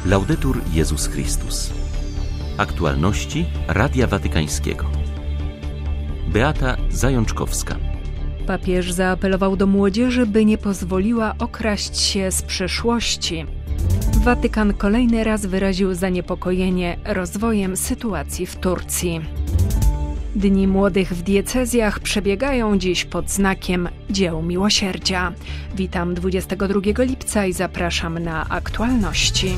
Laudetur Jezus Chrystus. Aktualności Radia Watykańskiego. Beata Zajączkowska. Papież zaapelował do młodzieży, by nie pozwoliła okraść się z przeszłości. Watykan kolejny raz wyraził zaniepokojenie rozwojem sytuacji w Turcji. Dni Młodych w diecezjach przebiegają dziś pod znakiem Dzieł Miłosierdzia. Witam 22 lipca i zapraszam na aktualności.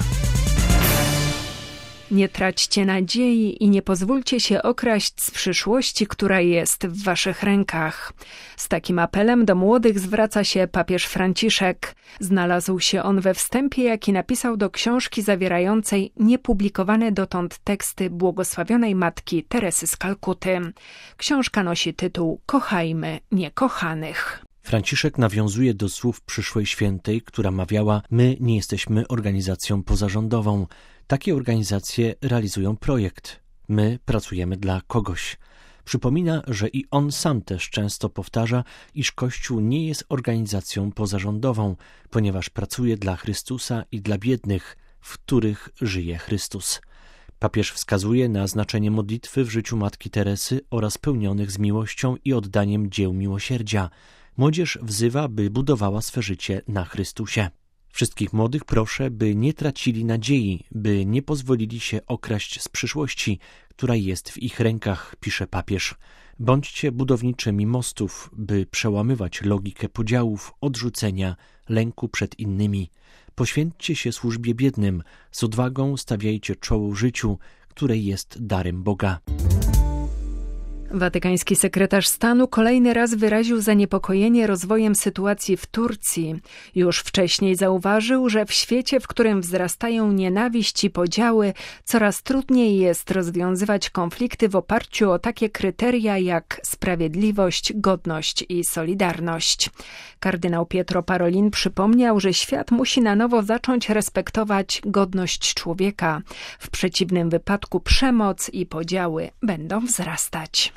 Nie traćcie nadziei i nie pozwólcie się okraść z przyszłości, która jest w waszych rękach. Z takim apelem do młodych zwraca się papież Franciszek. Znalazł się on we wstępie, jaki napisał do książki zawierającej niepublikowane dotąd teksty błogosławionej matki Teresy z Kalkuty. Książka nosi tytuł Kochajmy niekochanych. Franciszek nawiązuje do słów przyszłej świętej, która mawiała: my nie jesteśmy organizacją pozarządową. Takie organizacje realizują projekt. My pracujemy dla kogoś. Przypomina, że i on sam też często powtarza, iż Kościół nie jest organizacją pozarządową, ponieważ pracuje dla Chrystusa i dla biednych, w których żyje Chrystus. Papież wskazuje na znaczenie modlitwy w życiu Matki Teresy oraz pełnionych z miłością i oddaniem dzieł miłosierdzia. Młodzież wzywa, by budowała swe życie na Chrystusie. Wszystkich młodych proszę, by nie tracili nadziei, by nie pozwolili się okraść z przyszłości, która jest w ich rękach, pisze papież. Bądźcie budowniczymi mostów, by przełamywać logikę podziałów, odrzucenia, lęku przed innymi. Poświęćcie się służbie biednym, z odwagą stawiajcie czoło życiu, które jest darem Boga. Watykański sekretarz stanu kolejny raz wyraził zaniepokojenie rozwojem sytuacji w Turcji. Już wcześniej zauważył, że w świecie, w którym wzrastają nienawiść i podziały, coraz trudniej jest rozwiązywać konflikty w oparciu o takie kryteria jak sprawiedliwość, godność i solidarność. Kardynał Pietro Parolin przypomniał, że świat musi na nowo zacząć respektować godność człowieka. W przeciwnym wypadku przemoc i podziały będą wzrastać.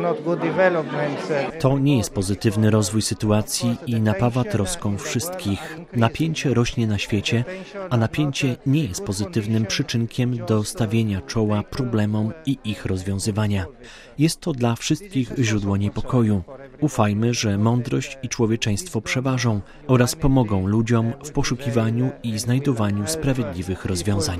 To nie jest pozytywny rozwój sytuacji i napawa troską wszystkich. Napięcie rośnie na świecie, a napięcie nie jest pozytywnym przyczynkiem do stawienia czoła problemom i ich rozwiązywania. Jest to dla wszystkich źródło niepokoju. Ufajmy, że mądrość i człowieczeństwo przeważą oraz pomogą ludziom w poszukiwaniu i znajdowaniu sprawiedliwych rozwiązań.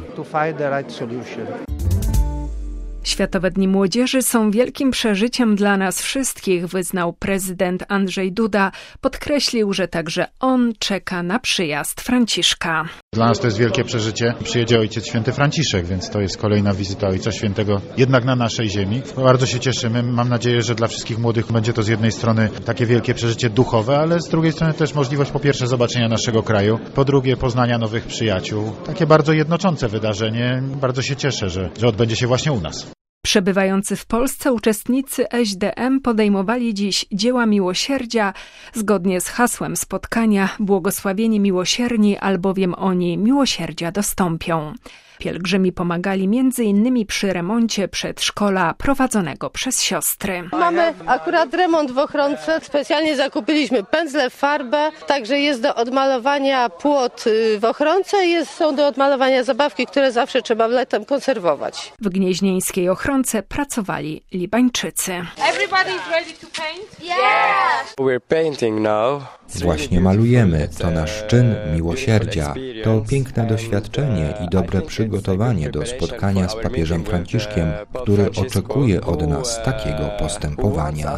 Światowe Dni Młodzieży są wielkim przeżyciem dla nas wszystkich, wyznał prezydent Andrzej Duda. Podkreślił, że także on czeka na przyjazd Franciszka. Dla nas to jest wielkie przeżycie. Przyjedzie Ojciec Święty Franciszek, więc to jest kolejna wizyta Ojca Świętego jednak na naszej ziemi. Bardzo się cieszymy. Mam nadzieję, że dla wszystkich młodych będzie to z jednej strony takie wielkie przeżycie duchowe, ale z drugiej strony też możliwość po pierwsze zobaczenia naszego kraju, po drugie poznania nowych przyjaciół. Takie bardzo jednoczące wydarzenie. Bardzo się cieszę, że odbędzie się właśnie u nas. Przebywający w Polsce uczestnicy SDM podejmowali dziś dzieła miłosierdzia zgodnie z hasłem spotkania Błogosławieni miłosierni, albowiem oni miłosierdzia dostąpią. Pielgrzymi pomagali m.in. przy remoncie przedszkola prowadzonego przez siostry. Mamy akurat remont w Ochronce. Specjalnie zakupiliśmy pędzle, farbę, także jest do odmalowania płot w Ochronce, są do odmalowania zabawki, które zawsze trzeba latem konserwować. W gnieźnieńskiej Ochronce pracowali Libańczycy. Właśnie malujemy. To nasz czyn miłosierdzia. To piękne doświadczenie i dobre przygotowanie do spotkania z papieżem Franciszkiem, który oczekuje od nas takiego postępowania.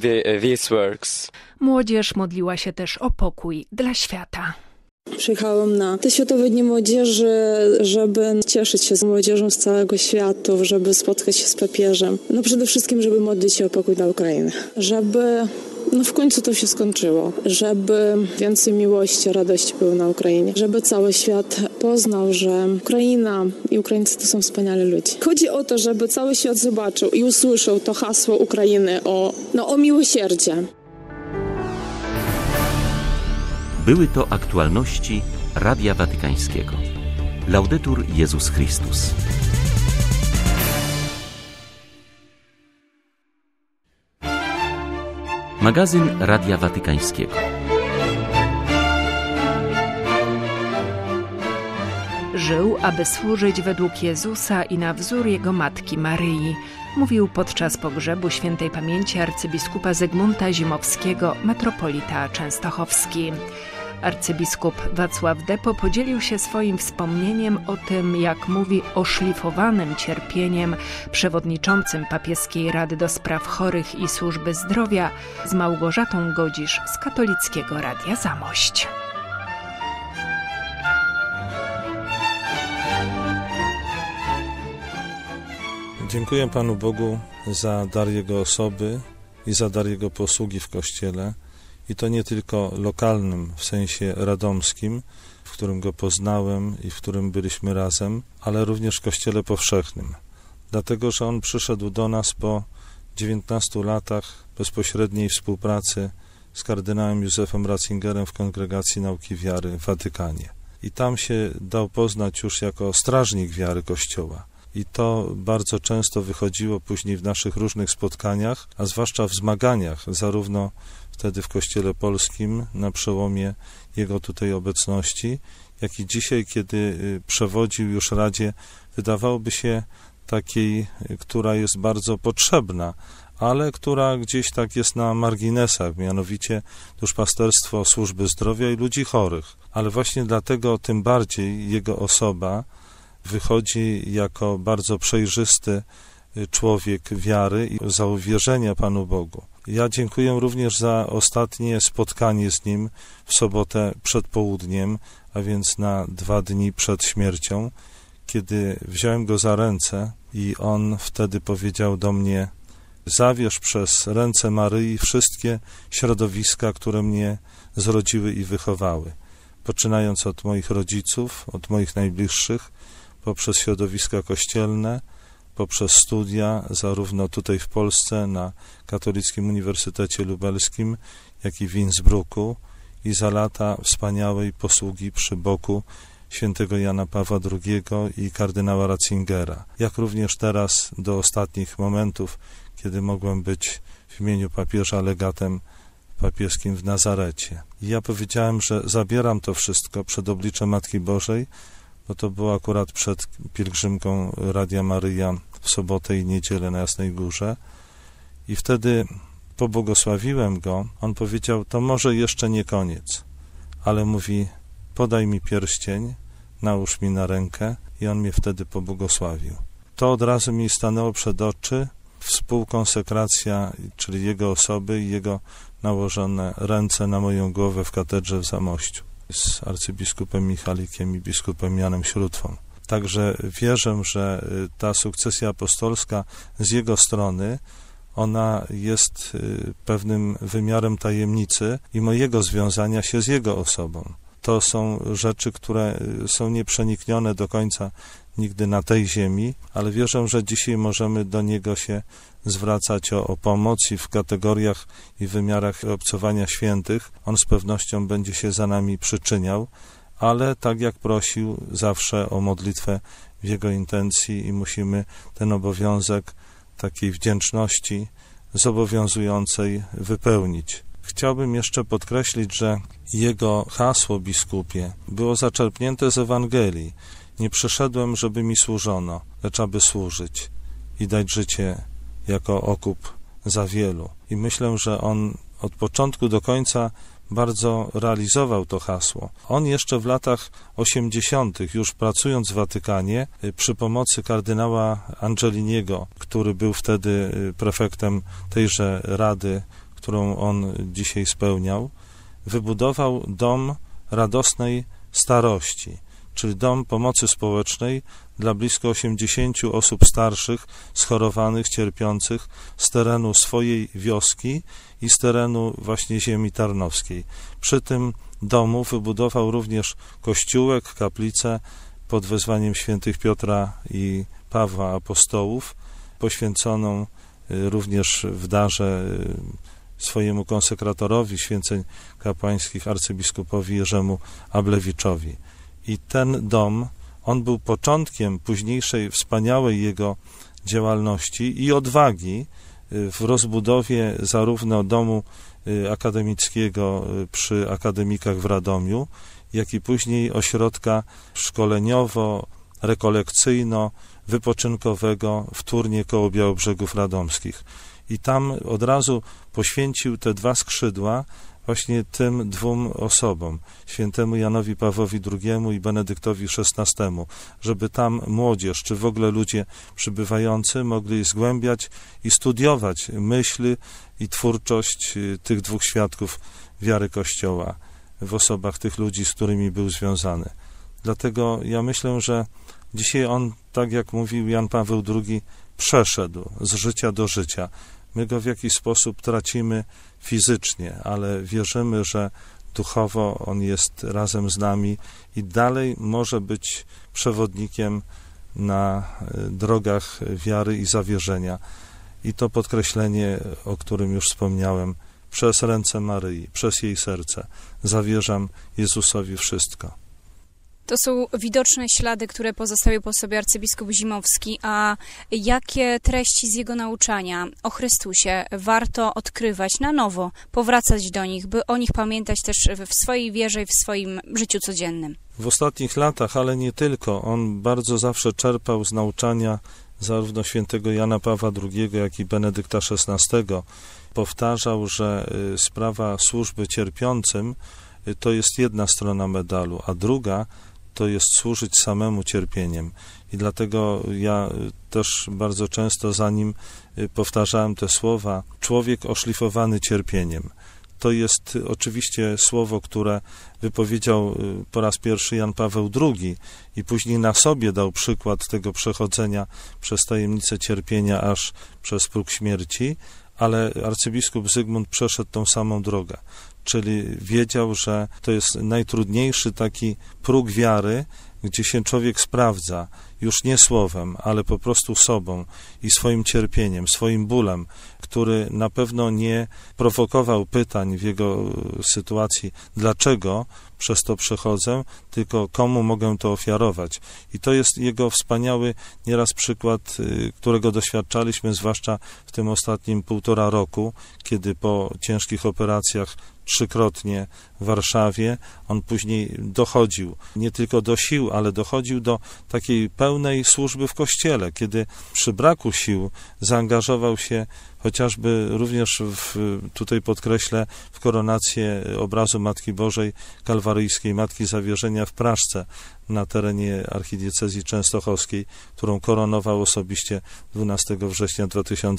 Młodzież modliła się też o pokój dla świata. Przyjechałam na te Światowe Dni Młodzieży, żeby cieszyć się z młodzieżą z całego świata, żeby spotkać się z papieżem. Przede wszystkim, żeby modlić się o pokój dla Ukrainy. Żeby w końcu to się skończyło. Żeby więcej miłości, radości było na Ukrainie. Żeby cały świat poznał, że Ukraina i Ukraińcy to są wspaniali ludzie. Chodzi o to, żeby cały świat zobaczył i usłyszał to hasło Ukrainy o miłosierdzie. Były to aktualności Radia Watykańskiego. Laudetur Jezus Chrystus. Magazyn Radia Watykańskiego. Żył, aby służyć według Jezusa i na wzór Jego Matki Maryi, mówił podczas pogrzebu świętej pamięci arcybiskupa Zygmunta Zimowskiego, metropolita częstochowski. Arcybiskup Wacław Depo podzielił się swoim wspomnieniem o tym, jak mówi, oszlifowanym cierpieniem przewodniczącym Papieskiej Rady do Spraw Chorych i Służby Zdrowia z Małgorzatą Godzisz z Katolickiego Radia Zamość. Dziękuję Panu Bogu za dar Jego osoby i za dar Jego posługi w Kościele. I to nie tylko lokalnym, w sensie radomskim, w którym Go poznałem i w którym byliśmy razem, ale również w Kościele powszechnym. Dlatego, że On przyszedł do nas po 19 latach bezpośredniej współpracy z kardynałem Józefem Ratzingerem w Kongregacji Nauki Wiary w Watykanie. I tam się dał poznać już jako strażnik wiary Kościoła. I to bardzo często wychodziło później w naszych różnych spotkaniach, a zwłaszcza w zmaganiach, zarówno wtedy w Kościele Polskim, na przełomie jego tutaj obecności, jak i dzisiaj, kiedy przewodził już Radzie, wydawałoby się takiej, która jest bardzo potrzebna, ale która gdzieś tak jest na marginesach, mianowicie duszpasterstwo służby zdrowia i ludzi chorych. Ale właśnie dlatego tym bardziej jego osoba wychodzi jako bardzo przejrzysty człowiek wiary i zawierzenia Panu Bogu. Ja dziękuję również za ostatnie spotkanie z Nim w sobotę przed południem, a więc na 2 dni przed śmiercią, kiedy wziąłem Go za ręce i On wtedy powiedział do mnie: zawierz przez ręce Maryi wszystkie środowiska, które mnie zrodziły i wychowały, poczynając od moich rodziców, od moich najbliższych, poprzez środowiska kościelne, poprzez studia, zarówno tutaj w Polsce, na Katolickim Uniwersytecie Lubelskim, jak i w Innsbrucku, i za lata wspaniałej posługi przy boku świętego Jana Pawła II i kardynała Ratzingera, jak również teraz do ostatnich momentów, kiedy mogłem być w imieniu papieża legatem papieskim w Nazarecie. I ja powiedziałem, że zabieram to wszystko przed obliczem Matki Bożej, bo to było akurat przed pielgrzymką Radia Maryja w sobotę i niedzielę na Jasnej Górze. I wtedy pobłogosławiłem go. On powiedział: to może jeszcze nie koniec, ale mówi: podaj mi pierścień, nałóż mi na rękę, i on mnie wtedy pobłogosławił. To od razu mi stanęło przed oczy, współkonsekracja, czyli jego osoby i jego nałożone ręce na moją głowę w katedrze w Zamościu z arcybiskupem Michalikiem i biskupem Janem Śrótwą. Także wierzę, że ta sukcesja apostolska z jego strony, ona jest pewnym wymiarem tajemnicy i mojego związania się z jego osobą. To są rzeczy, które są nieprzeniknione do końca nigdy na tej ziemi, ale wierzę, że dzisiaj możemy do niego się zwracać o pomoc i w kategoriach i wymiarach obcowania świętych. On z pewnością będzie się za nami przyczyniał, ale tak jak prosił zawsze o modlitwę w jego intencji i musimy ten obowiązek takiej wdzięczności zobowiązującej wypełnić. Chciałbym jeszcze podkreślić, że jego hasło biskupie było zaczerpnięte z Ewangelii. Nie przyszedłem, żeby mi służono, lecz aby służyć i dać życie jako okup za wielu. I myślę, że on od początku do końca bardzo realizował to hasło. On jeszcze w latach 80., już pracując w Watykanie, przy pomocy kardynała Angeliniego, który był wtedy prefektem tejże rady, którą on dzisiaj spełniał, wybudował dom radosnej starości, czyli dom pomocy społecznej dla blisko 80 osób starszych, schorowanych, cierpiących z terenu swojej wioski i z terenu właśnie ziemi tarnowskiej. Przy tym domu wybudował również kościółek, kaplicę pod wezwaniem świętych Piotra i Pawła apostołów, poświęconą również w darze swojemu konsekratorowi święceń kapłańskich, arcybiskupowi Jerzemu Ablewiczowi. I ten dom, on był początkiem późniejszej wspaniałej jego działalności i odwagi w rozbudowie zarówno domu akademickiego przy akademikach w Radomiu, jak i później ośrodka szkoleniowo-rekolekcyjno-wypoczynkowego w Turnie koło Białobrzegów Radomskich. I tam od razu poświęcił te 2 skrzydła właśnie tym 2 osobom, świętemu Janowi Pawłowi II i Benedyktowi XVI, żeby tam młodzież, czy w ogóle ludzie przybywający mogli zgłębiać i studiować myśl i twórczość tych 2 świadków wiary Kościoła w osobach tych ludzi, z którymi był związany. Dlatego ja myślę, że dzisiaj on, tak jak mówił Jan Paweł II, przeszedł z życia do życia. My go w jakiś sposób tracimy fizycznie, ale wierzymy, że duchowo on jest razem z nami i dalej może być przewodnikiem na drogach wiary i zawierzenia. I to podkreślenie, o którym już wspomniałem, przez ręce Maryi, przez jej serce zawierzam Jezusowi wszystko. To są widoczne ślady, które pozostawił po sobie arcybiskup Zimowski, a jakie treści z jego nauczania o Chrystusie warto odkrywać na nowo, powracać do nich, by o nich pamiętać też w swojej wierze i w swoim życiu codziennym? W ostatnich latach, ale nie tylko, on bardzo zawsze czerpał z nauczania zarówno świętego Jana Pawła II, jak i Benedykta XVI. Powtarzał, że sprawa służby cierpiącym to jest jedna strona medalu, a druga to jest służyć samemu cierpieniem. I dlatego ja też bardzo często za nim powtarzałem te słowa: człowiek oszlifowany cierpieniem. To jest oczywiście słowo, które wypowiedział po raz pierwszy Jan Paweł II i później na sobie dał przykład tego przechodzenia przez tajemnicę cierpienia aż przez próg śmierci, ale arcybiskup Zygmunt przeszedł tą samą drogę. Czyli wiedział, że to jest najtrudniejszy taki próg wiary, gdzie się człowiek sprawdza, już nie słowem, ale po prostu sobą i swoim cierpieniem, swoim bólem, który na pewno nie prowokował pytań w jego sytuacji, dlaczego przez to przechodzę, tylko komu mogę to ofiarować. I to jest jego wspaniały nieraz przykład, którego doświadczaliśmy, zwłaszcza w tym ostatnim 1,5 roku, kiedy po ciężkich operacjach 3-krotnie w Warszawie, on później dochodził nie tylko do sił, ale dochodził do takiej pełnej służby w Kościele, kiedy przy braku sił zaangażował się chociażby również tutaj podkreślę, w koronację obrazu Matki Bożej Kalwaryjskiej, Matki Zawierzenia w Praszce na terenie archidiecezji częstochowskiej, którą koronował osobiście 12 września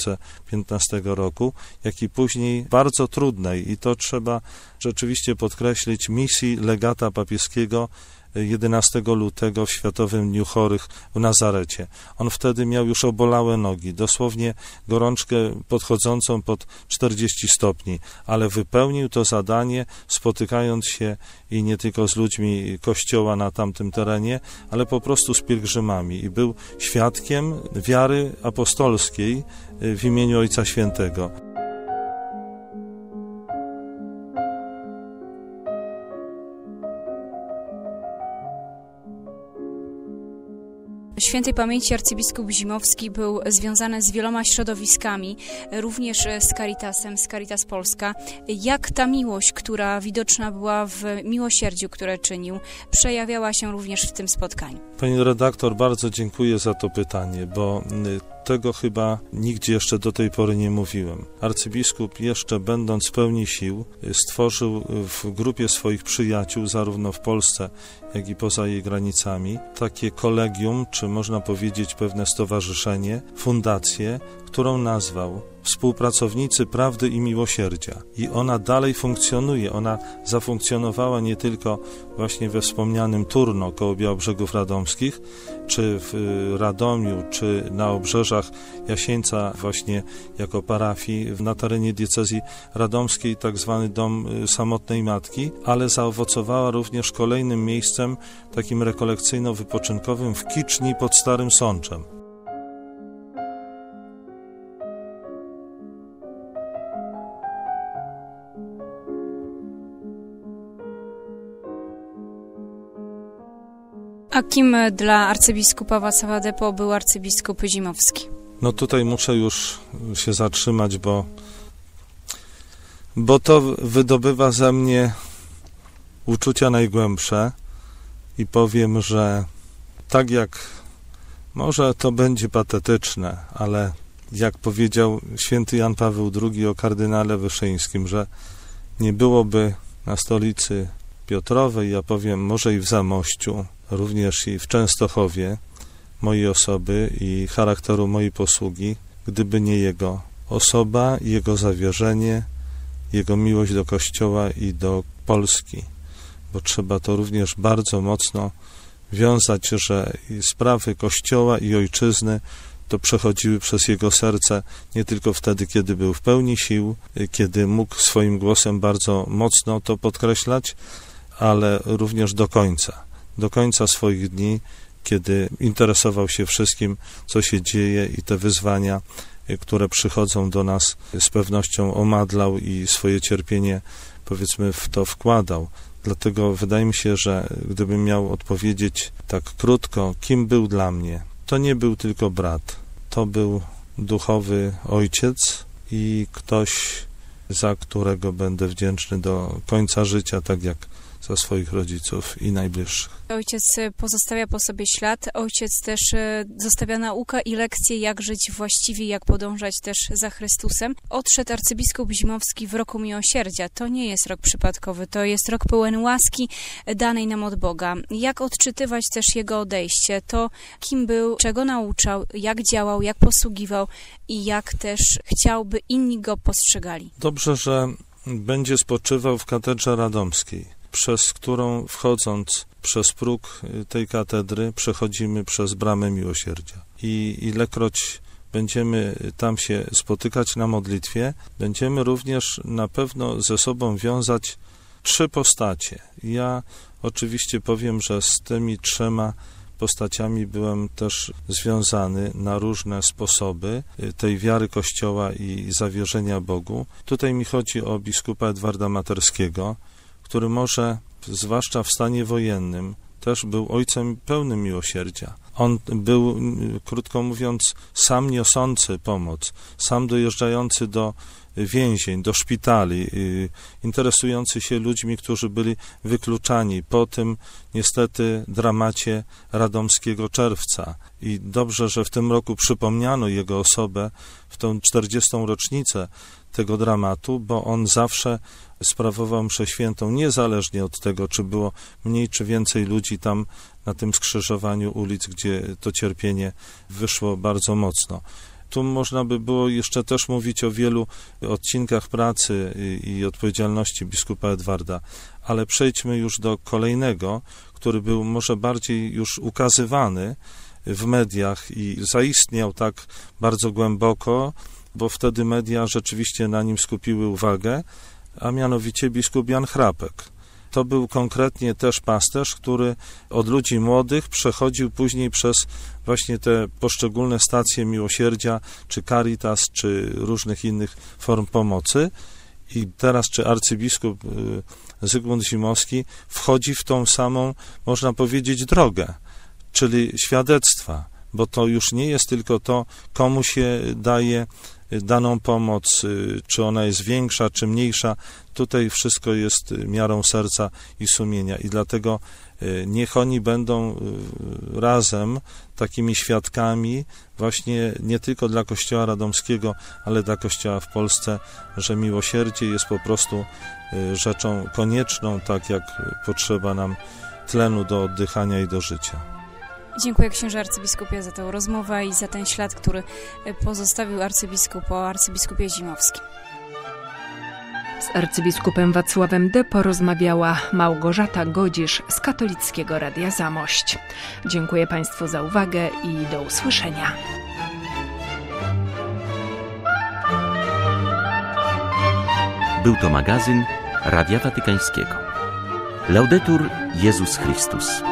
2015 roku, jak i później bardzo trudnej, i to trzeba rzeczywiście podkreślić, misji legata papieskiego 11 lutego w Światowym Dniu Chorych w Nazarecie. On wtedy miał już obolałe nogi, dosłownie gorączkę podchodzącą pod 40 stopni, ale wypełnił to zadanie, spotykając się i nie tylko z ludźmi Kościoła na tamtym terenie, ale po prostu z pielgrzymami i był świadkiem wiary apostolskiej w imieniu Ojca Świętego. Świętej pamięci arcybiskup Zimowski był związany z wieloma środowiskami, również z Caritasem, z Caritas Polska. Jak ta miłość, która widoczna była w miłosierdziu, które czynił, przejawiała się również w tym spotkaniu? Pani redaktor, bardzo dziękuję za to pytanie, bo tego chyba nigdzie jeszcze do tej pory nie mówiłem. Arcybiskup, jeszcze będąc w pełni sił, stworzył w grupie swoich przyjaciół, zarówno w Polsce, jak i poza jej granicami, takie kolegium, czy można powiedzieć pewne stowarzyszenie, fundację, którą nazwał Współpracownicy Prawdy i Miłosierdzia. I ona dalej funkcjonuje. Ona zafunkcjonowała nie tylko właśnie we wspomnianym Turno koło Białobrzegów Radomskich, czy w Radomiu, czy na obrzeżach Jasieńca właśnie jako parafii na terenie diecezji radomskiej, tak zwany Dom Samotnej Matki, ale zaowocowała również kolejnym miejscem takim rekolekcyjno-wypoczynkowym w Kiczni pod Starym Sączem. A kim dla arcybiskupa Wacława Depo był arcybiskup Zimowski? No tutaj muszę już się zatrzymać, bo to wydobywa ze mnie uczucia najgłębsze i powiem, że tak jak może to będzie patetyczne, ale jak powiedział święty Jan Paweł II o kardynale Wyszyńskim, że nie byłoby na stolicy Piotrowej, ja powiem może i w Zamościu, również i w Częstochowie, mojej osoby i charakteru mojej posługi, gdyby nie jego osoba, jego zawierzenie, jego miłość do Kościoła i do Polski, bo trzeba to również bardzo mocno wiązać, że sprawy Kościoła i Ojczyzny to przechodziły przez jego serce nie tylko wtedy, kiedy był w pełni sił, kiedy mógł swoim głosem bardzo mocno to podkreślać, ale również do końca swoich dni, kiedy interesował się wszystkim, co się dzieje i te wyzwania, które przychodzą do nas, z pewnością omadlał i swoje cierpienie, powiedzmy, w to wkładał. Dlatego wydaje mi się, że gdybym miał odpowiedzieć tak krótko, kim był dla mnie, to nie był tylko brat, to był duchowy ojciec i ktoś, za którego będę wdzięczny do końca życia, tak jak za swoich rodziców i najbliższych. Ojciec pozostawia po sobie ślad, ojciec też zostawia naukę i lekcje, jak żyć właściwie, jak podążać też za Chrystusem. Odszedł arcybiskup Zimowski w roku miłosierdzia. To nie jest rok przypadkowy, to jest rok pełen łaski danej nam od Boga. Jak odczytywać też jego odejście, to kim był, czego nauczał, jak działał, jak posługiwał i jak też chciałby inni go postrzegali. Dobrze, że będzie spoczywał w katedrze radomskiej, przez którą wchodząc przez próg tej katedry przechodzimy przez bramę miłosierdzia. I ilekroć będziemy tam się spotykać na modlitwie, będziemy również na pewno ze sobą wiązać 3 postacie. Ja oczywiście powiem, że z tymi 3 postaciami byłem też związany na różne sposoby tej wiary Kościoła i zawierzenia Bogu. Tutaj mi chodzi o biskupa Edwarda Materskiego, który może, zwłaszcza w stanie wojennym, też był ojcem pełnym miłosierdzia. On był, krótko mówiąc, sam niosący pomoc, sam dojeżdżający do więzień, do szpitali, interesujący się ludźmi, którzy byli wykluczani po tym, niestety, dramacie radomskiego czerwca. I dobrze, że w tym roku przypomniano jego osobę w tą 40. rocznicę tego dramatu, bo on zawsze sprawował mszę świętą, niezależnie od tego, czy było mniej czy więcej ludzi tam na tym skrzyżowaniu ulic, gdzie to cierpienie wyszło bardzo mocno. Tu można by było jeszcze też mówić o wielu odcinkach pracy i odpowiedzialności biskupa Edwarda, ale przejdźmy już do kolejnego, który był może bardziej już ukazywany w mediach i zaistniał tak bardzo głęboko, bo wtedy media rzeczywiście na nim skupiły uwagę, a mianowicie biskup Jan Chrapek. To był konkretnie też pasterz, który od ludzi młodych przechodził później przez właśnie te poszczególne stacje miłosierdzia, czy Caritas, czy różnych innych form pomocy. I teraz czy arcybiskup Zygmunt Zimowski wchodzi w tą samą, można powiedzieć, drogę, czyli świadectwa, bo to już nie jest tylko to, komu się daje daną pomoc, czy ona jest większa, czy mniejsza. Tutaj wszystko jest miarą serca i sumienia i dlatego niech oni będą razem takimi świadkami właśnie nie tylko dla Kościoła radomskiego, ale dla Kościoła w Polsce, że miłosierdzie jest po prostu rzeczą konieczną, tak jak potrzeba nam tlenu do oddychania i do życia. Dziękuję księże arcybiskupie za tę rozmowę i za ten ślad, który pozostawił arcybiskup o arcybiskupie Zimowskim. Z arcybiskupem Wacławem D. porozmawiała Małgorzata Godzisz z Katolickiego Radia Zamość. Dziękuję Państwu za uwagę i do usłyszenia. Był to magazyn Radia Watykańskiego. Laudetur Jezus Chrystus.